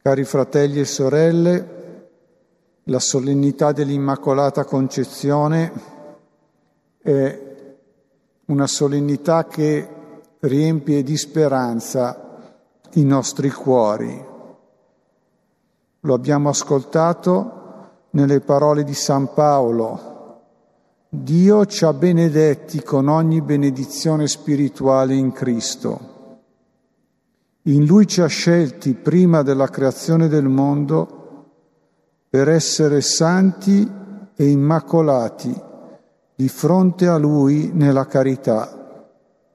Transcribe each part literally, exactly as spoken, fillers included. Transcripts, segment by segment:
Cari fratelli e sorelle, la solennità dell'Immacolata Concezione è una solennità che riempie di speranza i nostri cuori. Lo abbiamo ascoltato nelle parole di San Paolo. Dio ci ha benedetti con ogni benedizione spirituale in Cristo. In Lui ci ha scelti prima della creazione del mondo per essere santi e immacolati di fronte a Lui nella carità.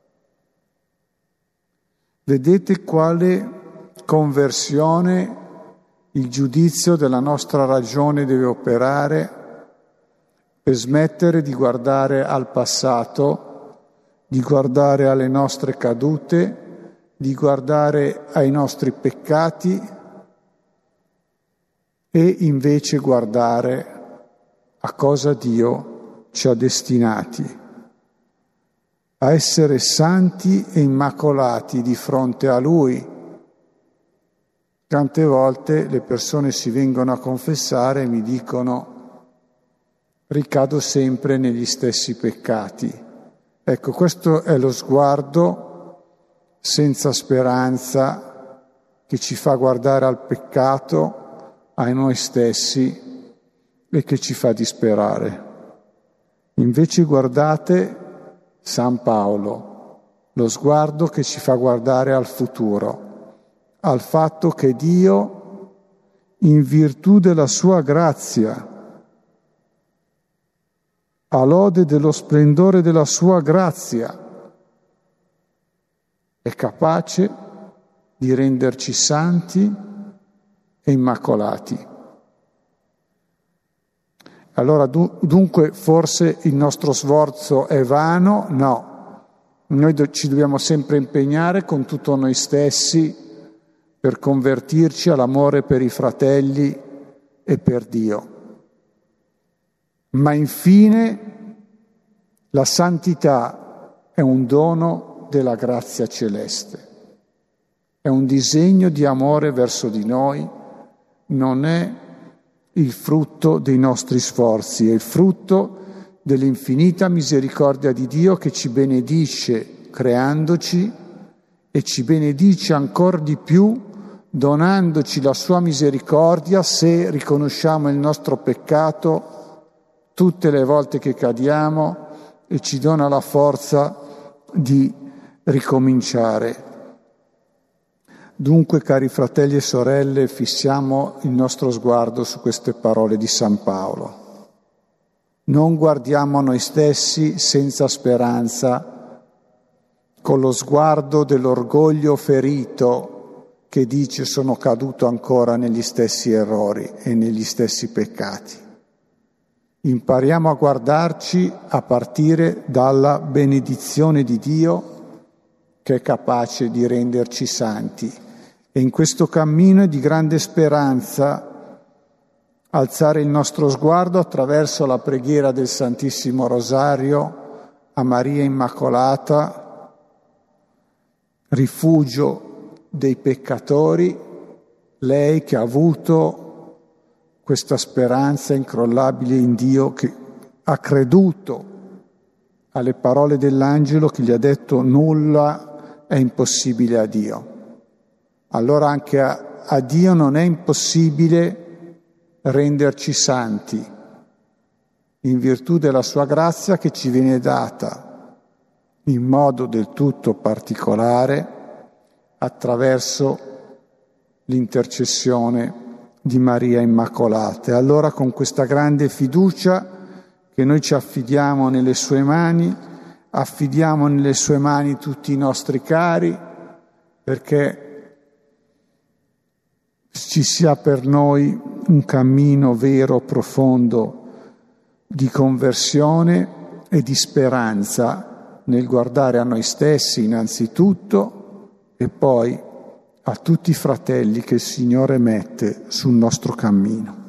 Vedete quale conversione il giudizio della nostra ragione deve operare per smettere di guardare al passato, di guardare alle nostre cadute, di guardare ai nostri peccati e invece guardare a cosa Dio ci ha destinati, a essere santi e immacolati di fronte a Lui. Tante volte le persone si vengono a confessare e mi dicono: ricado sempre negli stessi peccati. Ecco, questo è lo sguardo senza speranza che ci fa guardare al peccato, a noi stessi e che ci fa disperare. Invece guardate San Paolo, lo sguardo che ci fa guardare al futuro, al fatto che Dio, in virtù della sua grazia, a lode dello splendore della sua grazia, è capace di renderci santi e immacolati. Allora dunque forse il nostro sforzo è vano? No, noi do- ci dobbiamo sempre impegnare con tutto noi stessi per convertirci all'amore per i fratelli e per Dio. Ma infine la santità è un dono della grazia celeste, è un disegno di amore verso di noi, non è il frutto dei nostri sforzi, è il frutto dell'infinita misericordia di Dio che ci benedice creandoci e ci benedice ancor di più donandoci la sua misericordia se riconosciamo il nostro peccato tutte le volte che cadiamo e ci dona la forza di ricominciare. Dunque, cari fratelli e sorelle, fissiamo il nostro sguardo su queste parole di San Paolo. Non guardiamo a noi stessi senza speranza, con lo sguardo dell'orgoglio ferito che dice sono caduto ancora negli stessi errori e negli stessi peccati. Impariamo a guardarci a partire dalla benedizione di Dio che è capace di renderci santi. E in questo cammino è di grande speranza alzare il nostro sguardo attraverso la preghiera del Santissimo Rosario a Maria Immacolata, rifugio dei peccatori, lei che ha avuto questa speranza incrollabile in Dio, che ha creduto alle parole dell'angelo che gli ha detto nulla è impossibile a Dio. Allora anche a, a Dio non è impossibile renderci santi, in virtù della sua grazia che ci viene data in modo del tutto particolare attraverso l'intercessione di Maria Immacolata. E allora con questa grande fiducia che noi ci affidiamo nelle sue mani, affidiamo nelle sue mani tutti i nostri cari, perché ci sia per noi un cammino vero, profondo, di conversione e di speranza nel guardare a noi stessi innanzitutto e poi a tutti i fratelli che il Signore mette sul nostro cammino.